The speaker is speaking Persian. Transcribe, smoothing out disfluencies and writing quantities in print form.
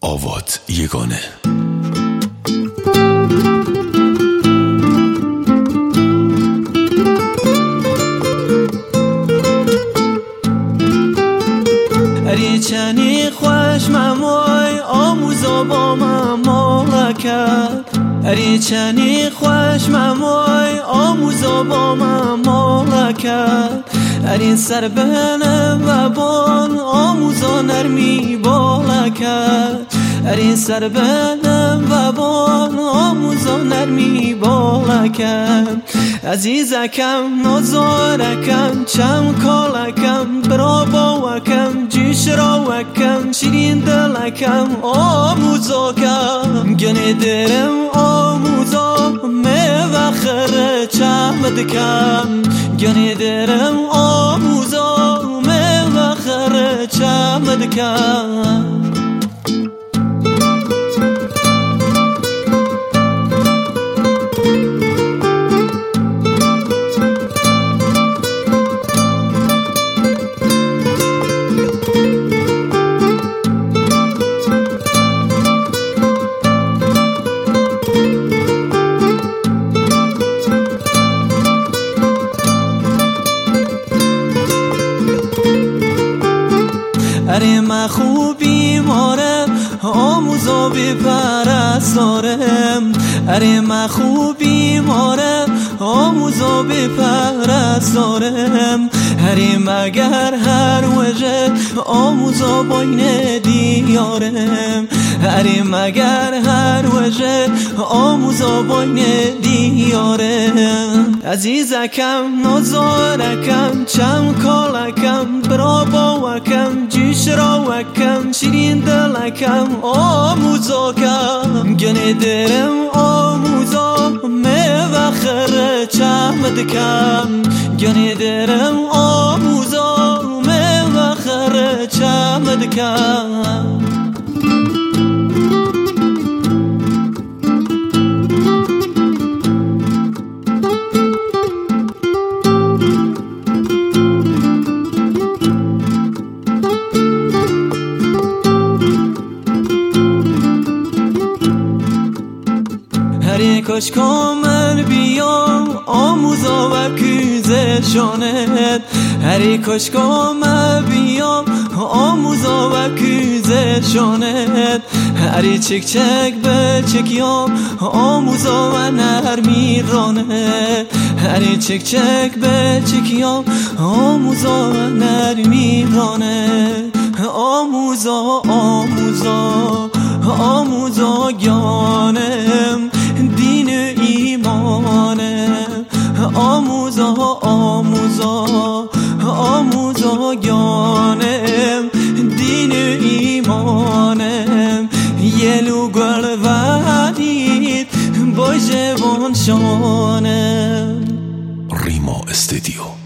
آوات یگانه. ریچنی خوش ممای آموزا با مملکت، ریچنی خوش ممای آموزا با مملکت، ارین سر بنم و بان آموزا نرمی بالکت، ارین سر بنم و بان آموزا نرمی بالکت. عزیزکم نازارکم چم کالکم برا باوکم جیش راوکم شیرین دلکم آموزاکم گنه درم آموزا میوه خره چمدکم، گنه درم آموزا میوه خره چمدکم. اره من خوبی مارم آموزا بی پرستارم، اره من خوبی مارم آموزا بی پرستارم، اره مگر هر وجه آموزا باین دیارم، اره مگر هر وجه آموزا باین دیارم. عزیزکم نازارکم چم کالکم برا باوکم جیش راوکم شیرین دلکم آموزاکم گنه درم آموزا میوه خره چمدکم، گنه درم آموزا میوه خره چمدکم. هری کاش کامل بیام آموزا و کوزشانت، هری کاش کامل بیام آموزا و کوزشانت، هری چک چک به چکیام آموزا و نرمی رانت، هری چک چک به چکیام آموزا و نرمی رانت. آموزا آموزا آموزا گیانم دین ایمانم، آموزا آموزا آموزا گیانم دین ایمانم، یلو گل ودید با جوان شانم. ریما استودیو.